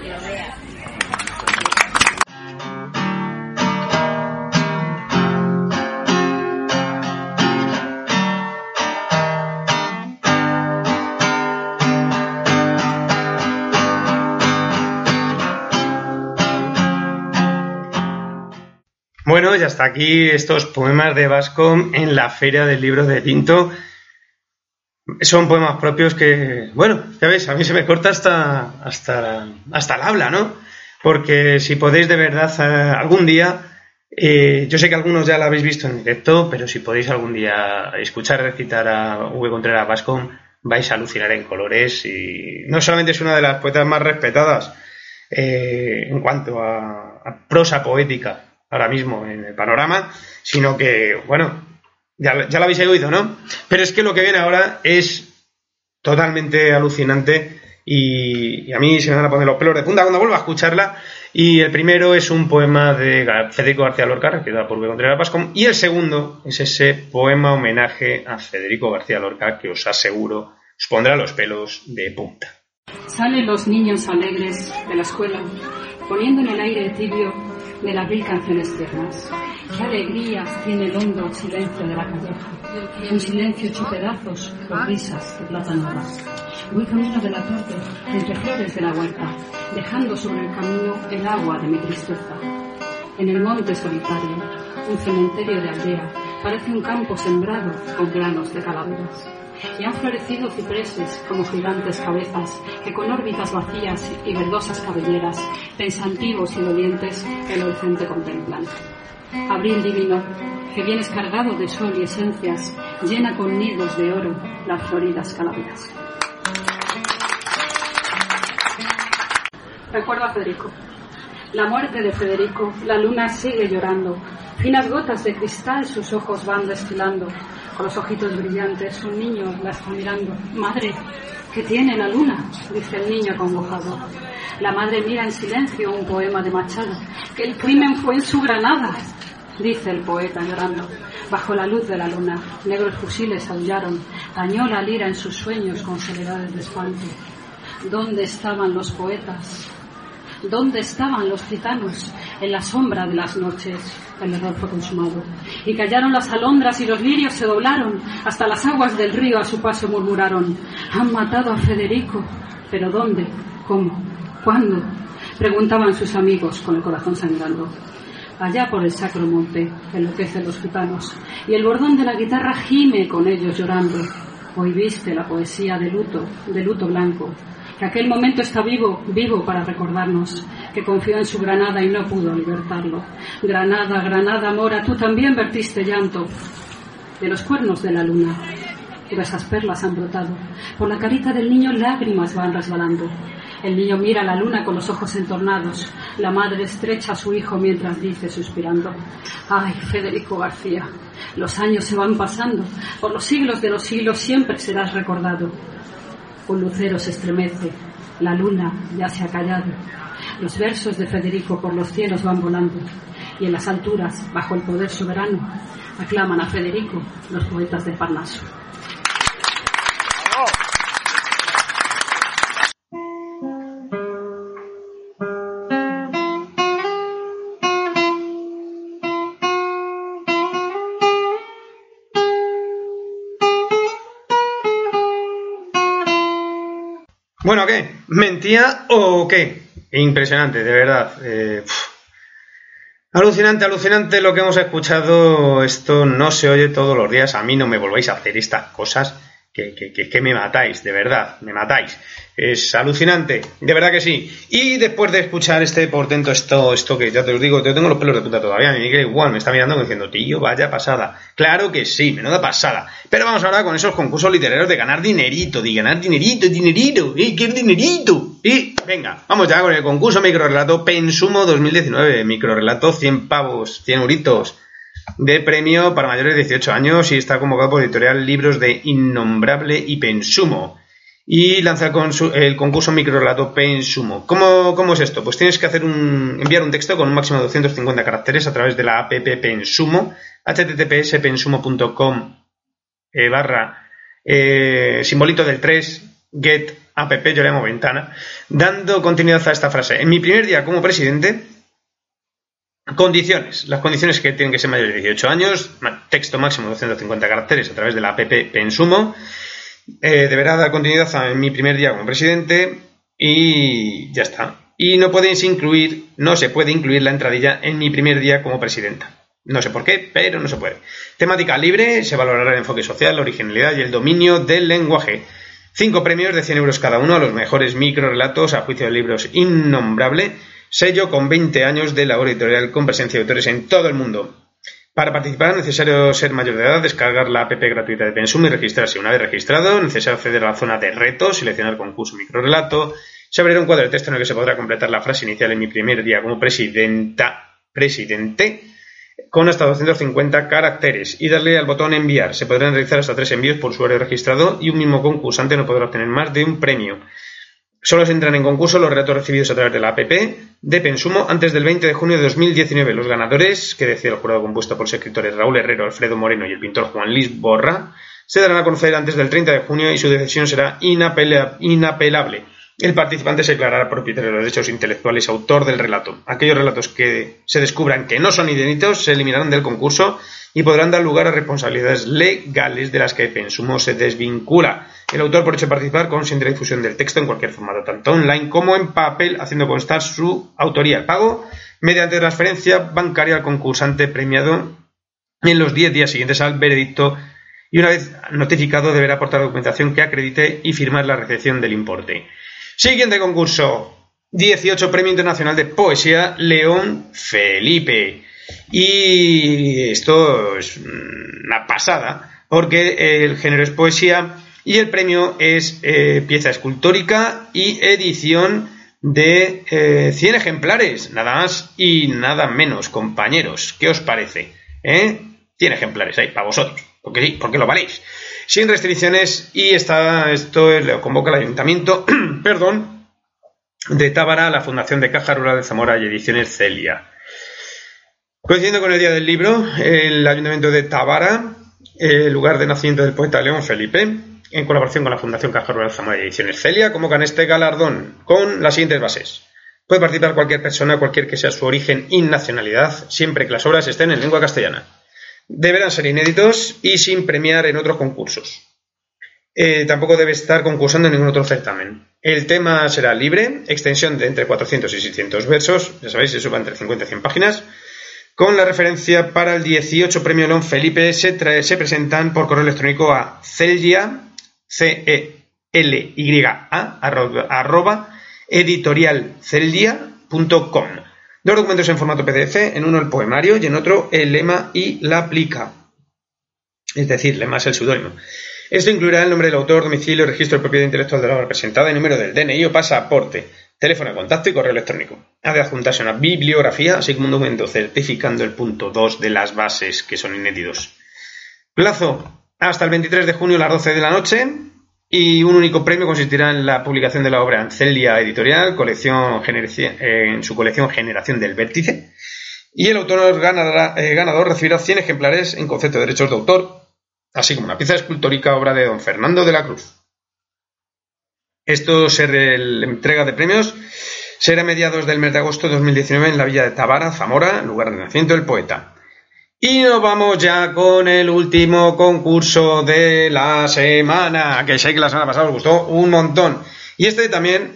Bueno, ya está aquí estos poemas de Bascom en la Feria del Libro de Tinto. Son poemas propios que, bueno, ya veis, a mí se me corta hasta, hasta, hasta el habla, ¿no? Porque si podéis de verdad eh, algún día, eh, yo sé que algunos ya lo habéis visto en directo, pero si podéis algún día escuchar recitar a V. Contreras Bascom, vais a alucinar en colores. Y no solamente es una de las poetas más respetadas eh, en cuanto a, a prosa poética ahora mismo en el panorama, sino que, bueno, ya, ya lo habéis oído, ¿no? Pero es que lo que viene ahora es totalmente alucinante y, y a mí se me van a poner los pelos de punta cuando vuelva a escucharla. Y el primero es un poema de Federico García Lorca, que da por V. Contreras Bascom, y el segundo es ese poema homenaje a Federico García Lorca que os aseguro os pondrá los pelos de punta. Salen los niños alegres de la escuela, poniendo en el aire tibio de las mil canciones tiernas. Qué alegrías tiene el hondo silencio de la calleja, un silencio hecho pedazos por risas de plataneras. Voy camino de la tarde, entre flores de la huerta, dejando sobre el camino el agua de mi tristeza. En el monte solitario, un cementerio de aldea, parece un campo sembrado con granos de calaveras. Y han florecido cipreses como gigantes cabezas que con órbitas vacías y verdosas cabelleras, pensativos y dolientes, el horizonte contemplan. Abril divino, que vienes cargado de sol y esencias, llena con nidos de oro las floridas calaveras. Recuerdo a Federico. La muerte de Federico, la luna sigue llorando. Finas gotas de cristal sus ojos van destilando. Con los ojitos brillantes, un niño la está mirando. Madre, ¿qué tiene la luna?, dice el niño acongojado. La madre mira en silencio un poema de Machado. Que el crimen fue en su Granada, dice el poeta llorando. Bajo la luz de la luna, negros fusiles aullaron. Tañó la lira en sus sueños con soledades de espanto. ¿Dónde estaban los poetas? ¿Dónde estaban los gitanos? En la sombra de las noches el error fue consumado. Y callaron las alondras y los lirios se doblaron. Hasta las aguas del río a su paso murmuraron. Han matado a Federico. ¿Pero dónde? ¿Cómo? ¿Cuándo? Preguntaban sus amigos con el corazón sangrando. Allá por el sacro monte enloquecen los gitanos. Y el bordón de la guitarra gime con ellos llorando. Hoy viste la poesía de luto, de luto blanco. Que aquel momento está vivo, vivo para recordarnos que confió en su Granada y no pudo libertarlo. Granada, Granada, mora, tú también vertiste llanto. De los cuernos de la luna, gruesas perlas han brotado. Por la carita del niño lágrimas van resbalando. El niño mira a la luna con los ojos entornados. La madre estrecha a su hijo mientras dice suspirando. Ay, Federico García, los años se van pasando. Por los siglos de los siglos siempre serás recordado. Un lucero se estremece, la luna ya se ha callado. Los versos de Federico por los cielos van volando. Y en las alturas, bajo el poder soberano, aclaman a Federico los poetas del Parnaso. Bueno, ¿qué? ¿Mentía o qué? Impresionante, de verdad. Eh, alucinante, alucinante lo que hemos escuchado. Esto no se oye todos los días. A mí no me volváis a hacer estas cosas. que, que, que, que me matáis, de verdad, me matáis. Es alucinante, de verdad que sí. Y después de escuchar este portento, esto, esto que ya te lo digo, yo tengo los pelos de punta todavía, mi Miguel igual me está mirando diciendo, tío, vaya pasada. Claro que sí, menuda pasada. Pero vamos ahora con esos concursos literarios de ganar dinerito, de ganar dinerito, dinerito, ¿eh? ¿Qué es dinerito? Y venga, vamos ya con el concurso microrelato Pensumo dos mil diecinueve, microrelato cien pavos, cien euritos de premio para mayores de dieciocho años y está convocado por editorial Libros de Innombrable y Pensumo. Y lanza el, consu- el concurso microrelato Pensumo. ¿Cómo, ¿Cómo es esto? Pues tienes que hacer un, enviar un texto con un máximo de doscientos cincuenta caracteres a través de la app Pensumo, https pensumo punto com eh, barra eh, simbolito del tres, get app, yo le llamo ventana, dando continuidad a esta frase. En mi primer día como presidente, condiciones. Las condiciones que tienen que ser mayores de dieciocho años, texto máximo de doscientos cincuenta caracteres a través de la app Pensumo. Eh, deberá dar continuidad a mi primer día como presidente y ya está. Y no podéis incluir, no se puede incluir la entradilla en mi primer día como presidenta. No sé por qué, pero no se puede. Temática libre, se valorará el enfoque social, la originalidad y el dominio del lenguaje. Cinco premios de cien euros cada uno a los mejores microrelatos a juicio de Libros Innombrable. Sello con veinte años de labor editorial con presencia de autores en todo el mundo. Para participar es necesario ser mayor de edad, descargar la app gratuita de Pensumo y registrarse. Una vez registrado, es necesario acceder a la zona de retos, seleccionar concurso microrelato. Se abrirá un cuadro de texto en el que se podrá completar la frase inicial en mi primer día como presidenta, presidente, con hasta doscientos cincuenta caracteres y darle al botón enviar. Se podrán realizar hasta tres envíos por usuario registrado y un mismo concursante no podrá obtener más de un premio. Solo se entran en concurso los relatos recibidos a través de la app de Pensumo antes del veinte de junio de dos mil diecinueve. Los ganadores, que decide el jurado compuesto por los escritores Raúl Herrero, Alfredo Moreno y el pintor Juan Luis Borra, se darán a conocer antes del treinta de junio y su decisión será inapela- inapelable. El participante se declarará propietario de los derechos intelectuales y autor del relato. Aquellos relatos que se descubran que no son inéditos se eliminarán del concurso y podrán dar lugar a responsabilidades legales de las que Pensumo se desvincula. El autor, por hecho de participar, consiente la difusión del texto en cualquier formato, tanto online como en papel, haciendo constar su autoría. El pago mediante transferencia bancaria al concursante premiado en los diez días siguientes al veredicto y una vez notificado deberá aportar documentación que acredite y firmar la recepción del importe. Siguiente concurso. dieciocho Premio Internacional de Poesía León Felipe. Y esto es una pasada, porque el género es poesía y el premio es eh, pieza escultórica y edición de eh, cien ejemplares, nada más y nada menos, compañeros. ¿Qué os parece? ¿Eh? cien ejemplares ahí para vosotros, porque sí, porque lo valéis. Sin restricciones y está, esto es, lo convoca el Ayuntamiento perdón, de Tábara, la Fundación de Caja Rural de Zamora y Ediciones Celia. Coincidiendo con el Día del Libro, el Ayuntamiento de Tábara, el lugar de nacimiento del poeta León Felipe, en colaboración con la Fundación Caja Rural de Zamora y Ediciones Celia, convocan este galardón con las siguientes bases. Puede participar cualquier persona, cualquier que sea su origen y nacionalidad, siempre que las obras estén en lengua castellana. Deberán ser inéditos y sin premiar en otros concursos. Eh, tampoco debe estar concursando en ningún otro certamen. El tema será libre, extensión de entre cuatrocientos y seiscientos versos, ya sabéis, eso va entre cincuenta y cien páginas. Con la referencia para el dieciocho Premio León Felipe se, trae, se presentan por correo electrónico a celia, C E L Y A, arroba, arroba editorialcelia punto com. Dos documentos en formato P D F, en uno el poemario y en otro el lema y la plica. Es decir, lema es el seudónimo. Esto incluirá el nombre del autor, domicilio, registro de propiedad intelectual de la obra presentada, el número del D N I o pasaporte, teléfono de contacto y correo electrónico. Ha de adjuntarse una bibliografía, así como un documento certificando el punto dos de las bases, que son inéditos. Plazo hasta el veintitrés de junio a las doce de la noche. Y un único premio consistirá en la publicación de la obra en Celia Editorial, colección generación, eh, en su colección Generación del Vértice. Y el autor ganador, eh, ganador recibirá cien ejemplares en concepto de derechos de autor, así como una pieza escultórica obra de don Fernando de la Cruz. Esto será la entrega de premios. Será a mediados del mes de agosto de dos mil diecinueve en la villa de Tábara, Zamora, lugar de nacimiento del poeta. Y nos vamos ya con el último concurso de la semana, que sé que la semana pasada os gustó un montón. Y este también,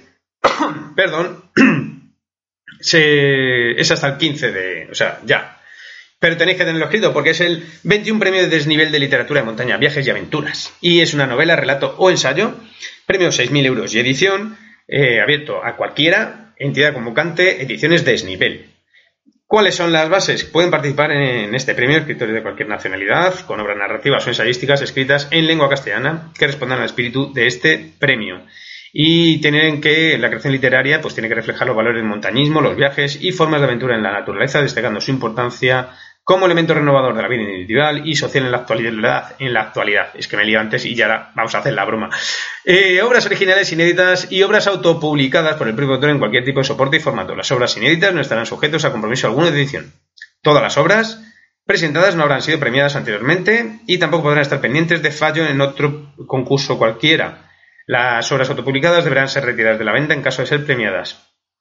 perdón, se, es hasta el quince de, o sea, ya. pero tenéis que tenerlo escrito porque es el veintiún Premio de Desnivel de Literatura de Montaña, Viajes y Aventuras. Y es una novela, relato o ensayo, premio seis mil euros y edición, eh, abierto a cualquiera, entidad convocante, ediciones Desnivel. ¿Cuáles son las bases? Pueden participar en este premio escritores de cualquier nacionalidad, con obras narrativas o ensayísticas escritas en lengua castellana que respondan al espíritu de este premio. Y tienen que, la creación literaria, pues tiene que reflejar los valores del montañismo, los viajes y formas de aventura en la naturaleza, destacando su importancia como elemento renovador de la vida individual y social en la actualidad. En la actualidad. Es que me lío antes y ya ahora vamos a hacer la broma. Eh, obras originales inéditas y obras autopublicadas por el propio autor en cualquier tipo de soporte y formato. Las obras inéditas no estarán sujetos a compromiso alguno de edición. Todas las obras presentadas no habrán sido premiadas anteriormente y tampoco podrán estar pendientes de fallo en otro concurso cualquiera. Las obras autopublicadas deberán ser retiradas de la venta en caso de ser premiadas.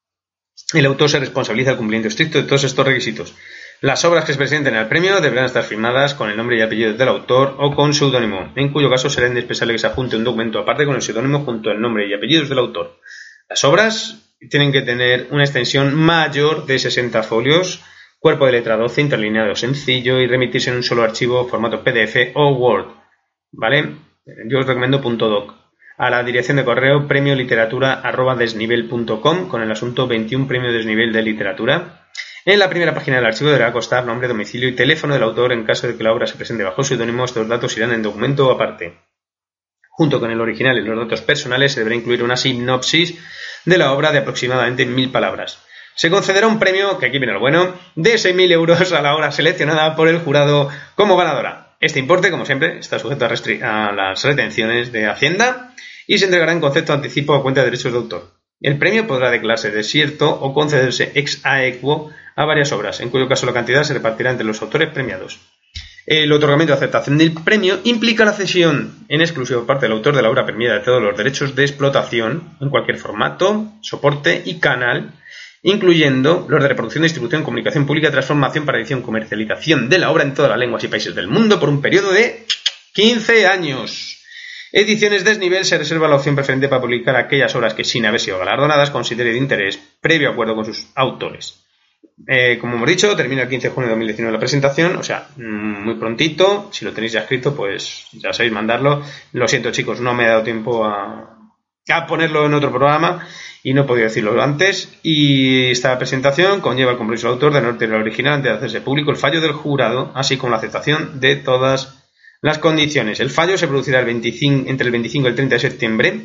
El autor se responsabiliza del cumplimiento estricto de todos estos requisitos. Las obras que se presenten al premio deberán estar firmadas con el nombre y apellido del autor o con seudónimo, en cuyo caso será indispensable que se adjunte un documento aparte con el seudónimo junto al nombre y apellidos del autor. Las obras tienen que tener una extensión mayor de sesenta folios, cuerpo de letra doce, interlineado sencillo y remitirse en un solo archivo formato P D F o Word. ¿Vale? Yo os recomiendo .doc. A la dirección de correo premioliteratura arroba desnivel punto com con el asunto veintiún Premio Desnivel de Literatura. En la primera página del archivo deberá constar nombre, domicilio y teléfono del autor. En caso de que la obra se presente bajo seudónimo, estos datos irán en documento aparte. Junto con el original y los datos personales se deberá incluir una sinopsis de la obra de aproximadamente mil palabras. Se concederá un premio, que aquí viene lo bueno, de seis mil euros a la obra seleccionada por el jurado como ganadora. Este importe, como siempre, está sujeto a, restri- a las retenciones de Hacienda y se entregará en concepto de anticipo a cuenta de derechos de autor. El premio podrá declararse desierto o concederse ex aequo a varias obras, en cuyo caso la cantidad se repartirá entre los autores premiados. El otorgamiento de aceptación del premio implica la cesión en exclusiva por parte del autor de la obra premiada de todos los derechos de explotación en cualquier formato, soporte y canal, incluyendo los de reproducción, distribución, comunicación pública, transformación para edición, comercialización de la obra en todas las lenguas y países del mundo por un periodo de quince años. Ediciones Desnivel se reserva la opción preferente para publicar aquellas obras que, sin haber sido galardonadas, considere de interés previo acuerdo con sus autores. Eh, como hemos dicho, termina el quince de junio de dos mil diecinueve la presentación, o sea, muy prontito. Si lo tenéis ya escrito, pues ya sabéis mandarlo. Lo siento, chicos, no me he dado tiempo a, a ponerlo en otro programa y no he podido decirlo antes. Y esta presentación conlleva el compromiso del autor de no retirar el original antes de hacerse público el fallo del jurado, así como la aceptación de todas las condiciones. El fallo se producirá el veinticinco, entre el veinticinco y el treinta de septiembre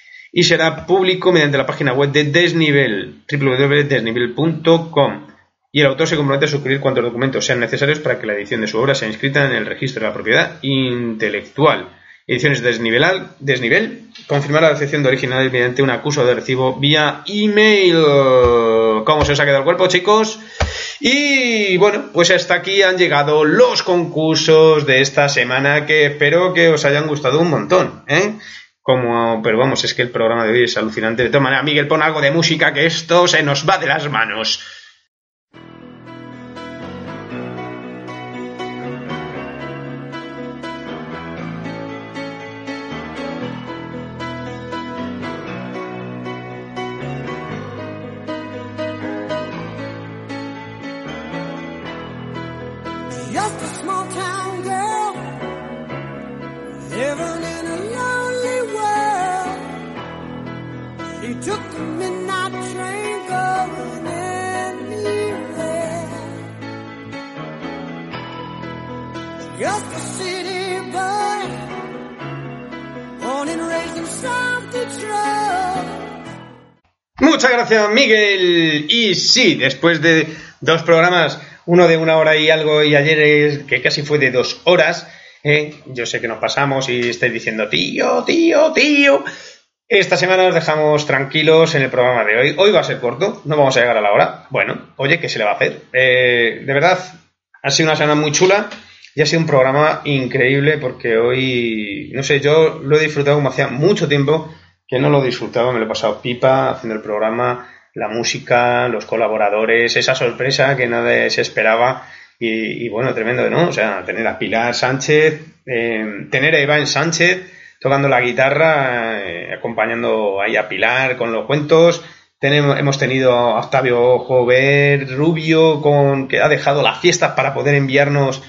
y será público mediante la página web de Desnivel, doble u doble u doble punto desnivel punto com. Y el autor se compromete a suscribir cuantos documentos sean necesarios para que la edición de su obra sea inscrita en el registro de la propiedad intelectual. Ediciones Desnivel, Desnivel confirmar la recepción de originales mediante un acuso de recibo vía email. ¿Cómo se os ha quedado el cuerpo, chicos? Y bueno, pues hasta aquí han llegado los concursos de esta semana, que espero que os hayan gustado un montón, ¿eh? Como, pero vamos, es que el programa de hoy es alucinante. De todas maneras, Miguel, pon algo de música, que esto se nos va de las manos. Just a small town girl living in a lonely world. She took the midnight train going anywhere. Just a city boy, born and raised in South Detroit. Muchas gracias, Miguel. Y sí, después de dos programas, uno de una hora y algo y ayer es, que casi fue de dos horas, ¿eh? Yo sé que nos pasamos y estáis diciendo tío, tío, tío. Esta semana os dejamos tranquilos en el programa de hoy. Hoy va a ser corto, no vamos a llegar a la hora. Bueno, oye, ¿qué se le va a hacer? Eh, de verdad, ha sido una semana muy chula y ha sido un programa increíble porque hoy, no sé, yo lo he disfrutado como hacía mucho tiempo que no lo disfrutaba, me lo he pasado pipa haciendo el programa, la música, los colaboradores, esa sorpresa que nadie se esperaba y, y bueno, tremendo, ¿no? O sea, tener a Pilar Sánchez, eh, tener a Iván Sánchez tocando la guitarra, eh, acompañando ahí a Pilar con los cuentos Tenemos, hemos tenido a Octavio Jover Rubio, con, que ha dejado las fiestas para poder enviarnos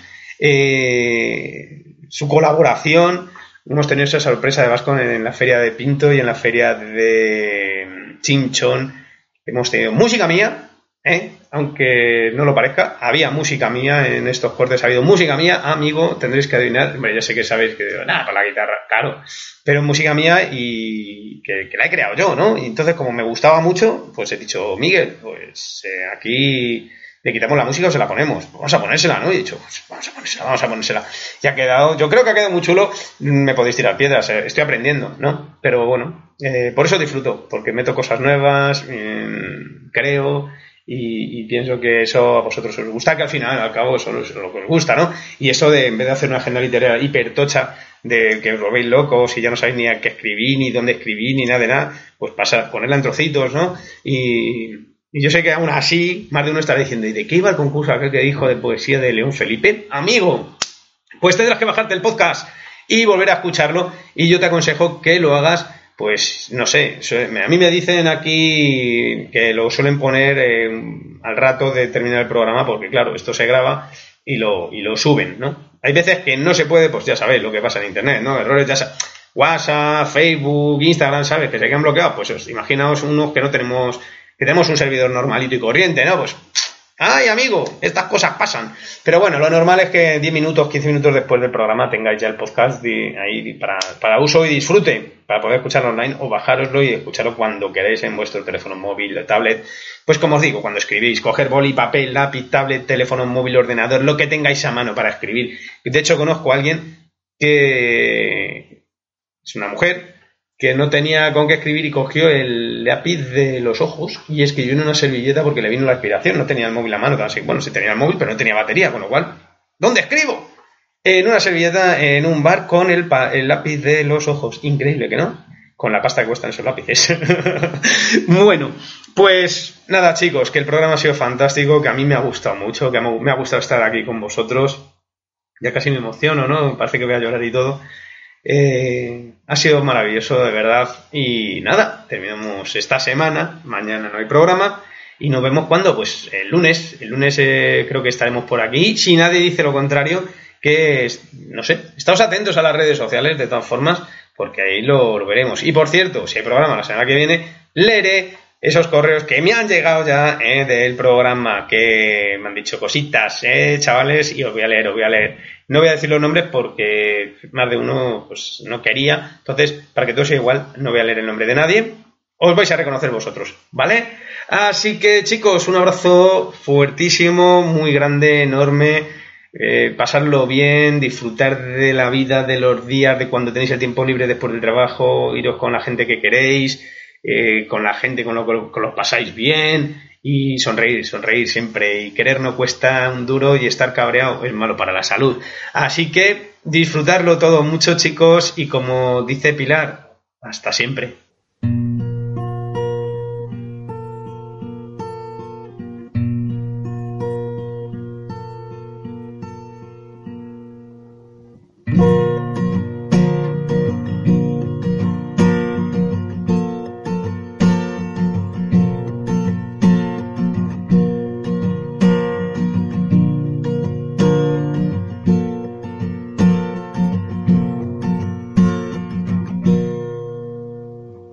eh, su colaboración. Hemos tenido esa sorpresa de Vasco en, en la feria de Pinto y en la feria de Chinchón. Hemos tenido música mía, ¿eh? Aunque no lo parezca, había música mía en estos cortes, ha habido música mía, amigo, tendréis que adivinar. Hombre, ya sé que sabéis que, nada, para la guitarra, claro, pero música mía y que, que la he creado yo, ¿no? Y entonces, como me gustaba mucho, pues he dicho, Miguel, pues eh, aquí le quitamos la música o se la ponemos. Vamos a ponérsela, ¿no? Y he dicho, pues vamos a ponérsela, vamos a ponérsela. Y ha quedado, yo creo que ha quedado muy chulo. Me podéis tirar piedras, eh, estoy aprendiendo, ¿no? Pero bueno, eh, por eso disfruto, porque meto cosas nuevas, eh, creo, y, y pienso que eso a vosotros os gusta, que al final, al cabo, eso es lo que os gusta, ¿no? Y eso de, en vez de hacer una agenda literaria hipertocha, de que os volvéis locos y ya no sabéis ni a qué escribir, ni dónde escribir, ni nada de nada, pues pasa, ponerla en trocitos, ¿no? Y... Y yo sé que aún así, más de uno estará diciendo, ¿y de qué iba el concurso aquel que dijo de poesía de León Felipe? Amigo, pues tendrás que bajarte el podcast y volver a escucharlo. Y yo te aconsejo que lo hagas, pues, no sé, a mí me dicen aquí que lo suelen poner eh, al rato de terminar el programa, porque claro, esto se graba y lo, y lo suben, ¿no? Hay veces que no se puede, pues ya sabéis lo que pasa en Internet, ¿no? Errores, ya sabéis. WhatsApp, Facebook, Instagram, ¿sabes? Que se quedan bloqueados. Pues os, imaginaos unos que no tenemos... que tenemos un servidor normalito y corriente, ¿no? Pues, ¡ay, amigo! Estas cosas pasan. Pero bueno, lo normal es que diez minutos, quince minutos después del programa tengáis ya el podcast de, ahí para, para uso y disfrute, para poder escucharlo online o bajároslo y escucharlo cuando queráis en vuestro teléfono móvil, tablet. Pues como os digo, cuando escribís, coger boli, papel, lápiz, tablet, teléfono móvil, ordenador, lo que tengáis a mano para escribir. De hecho, conozco a alguien que es una mujer que no tenía con qué escribir y cogió el lápiz de los ojos y escribió en una servilleta porque le vino la inspiración. No tenía el móvil a mano, así, bueno, sí tenía el móvil, pero no tenía batería, con lo cual, ¿dónde escribo? En una servilleta, en un bar, con el, pa- el lápiz de los ojos. Increíble, ¿que no? Con la pasta que cuestan esos lápices. Bueno, pues nada, chicos, que el programa ha sido fantástico, que a mí me ha gustado mucho, que me ha gustado estar aquí con vosotros. Ya casi me emociono, ¿no? Parece que voy a llorar y todo. Eh, ha sido maravilloso, de verdad. Y nada, terminamos esta semana. Mañana no hay programa. Y nos vemos cuando, pues el lunes. El lunes eh, creo que estaremos por aquí. Si nadie dice lo contrario, que no sé, estáos atentos a las redes sociales de todas formas, porque ahí lo, lo veremos. Y por cierto, si hay programa la semana que viene, leeré esos correos que me han llegado ya eh, del programa, que me han dicho cositas, eh, chavales, y os voy a leer, os voy a leer. No voy a decir los nombres porque más de uno pues no quería. Entonces, para que todo sea igual, no voy a leer el nombre de nadie. Os vais a reconocer vosotros, ¿vale? Así que, chicos, un abrazo fuertísimo, muy grande, enorme. Eh, pasarlo bien, disfrutar de la vida, de los días, de cuando tenéis el tiempo libre después del trabajo, iros con la gente que queréis, eh, con la gente con lo que lo pasáis bien. Y sonreír, sonreír siempre. Y querer no cuesta un duro y estar cabreado es malo para la salud. Así que disfrutarlo todo mucho, chicos. Y como dice Pilar, hasta siempre.